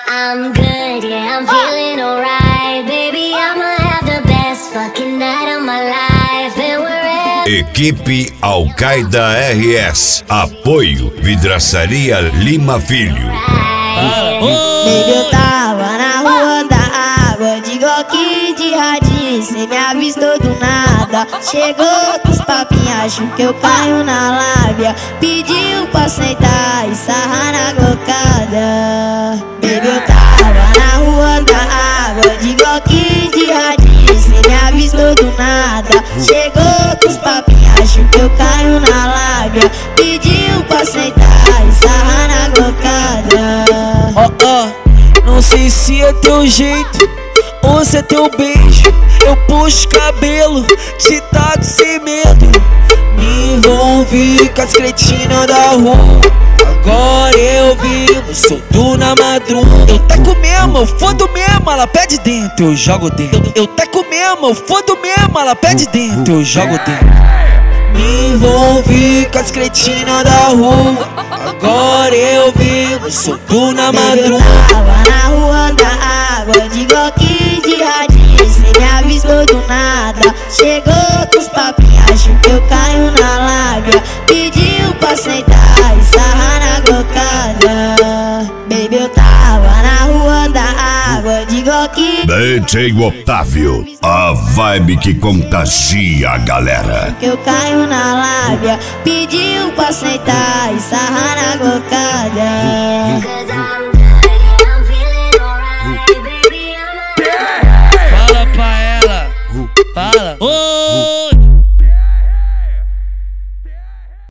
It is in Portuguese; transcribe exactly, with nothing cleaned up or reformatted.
I'm good, yeah, I'm feeling alright. Baby, I'ma have the best fucking night of my life. And we're Equipe Al-Qaeda R S. Apoio Vidraçaria Lima Filho. Baby, eu tava na rua da água, de Glock de radinho, cê me avistou do nada. Chegou com os papinhos, acho que eu caio na lábia. Pediu pra sentar e sarrar na glocada. Baby, eu tava na rua da água, de Glock de radinho, cê me avistou do nada. Chegou com os papinhos, acho que eu caio na lábia. Pediu pra sentar e sarrar na glocada. Ó, oh, ó, oh, não sei se é teu jeito ou se é teu beijo. Eu puxo cabelo, te taco sem medo. Me envolvi com as cretinas da rua. Agora eu vivo solto na madruga. Eu teco mesmo, eu fodo mesmo, ela pede dentro, eu jogo dentro. Eu teco mesmo, eu fodo mesmo, ela pede dentro, eu jogo dentro. Me envolvi com as cretinas da rua. Agora eu vivo solto na madruga. Eu tava na rua da água, de Glock de radinho, cê me avistou do nada. Chegou com os papinhos, acho que eu caio na lábia. Pediu pra sentar e sarrar na glocada. Baby, eu tava na rua da água, de Glock D J Otávio, a vibe que contagia a galera. que eu caio na lábia. Pediu pra sentar e sarrar